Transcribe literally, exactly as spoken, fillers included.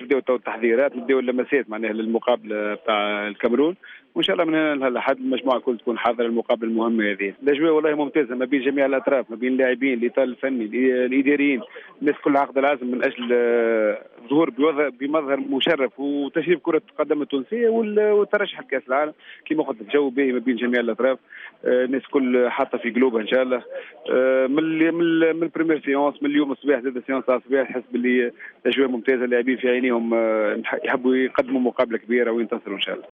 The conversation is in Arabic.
نبداو تو التحضيرات، نبداو اللمسات معناها للمقابله بتاع الكاميرون، وان شاء الله من هنا لحد المجموعه الكل تكون حاضره المقابله المهمه هذه. الاجواء والله ممتازه ما بين جميع الاطراف، ما بين اللاعبين، الاطار الفني، الاداريين، الناس كلها عقد العزم من اجل الظهور بمظهر مشرف وتشريف كره القدم التونسيه والترشح لكاس العالم. كما قلت الجو باهي ما بين جميع الاطراف، الناس كل حاطه في قلوبها ان شاء الله. من من من البريمير سيونس من اليوم الصباح زاد سيونس تاع الصباح نحس باللي الاجواء ممتازه، اللاعبين في عينيهم يحبوا يقدموا مقابله كبيره وينتصروا ان شاء الله.